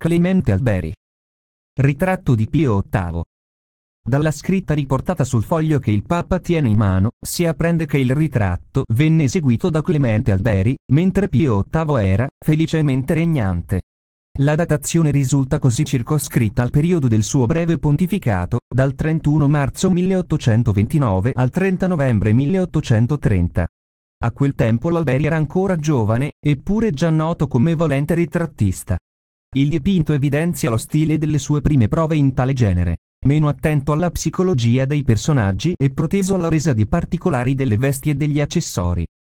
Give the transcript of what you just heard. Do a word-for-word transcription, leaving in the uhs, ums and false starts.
Clemente Alberi. Ritratto di Pio ottavo. Dalla scritta riportata sul foglio che il Papa tiene in mano, si apprende che il ritratto venne eseguito da Clemente Alberi, mentre Pio ottavo era, felicemente regnante. La datazione risulta così circoscritta al periodo del suo breve pontificato, dal trentuno marzo milleottocentoventinove al trenta novembre milleottocentotrenta. A quel tempo l'Alberi era ancora giovane, eppure già noto come valente ritrattista. Il dipinto evidenzia lo stile delle sue prime prove in tale genere, meno attento alla psicologia dei personaggi e proteso alla resa di particolari delle vesti e degli accessori.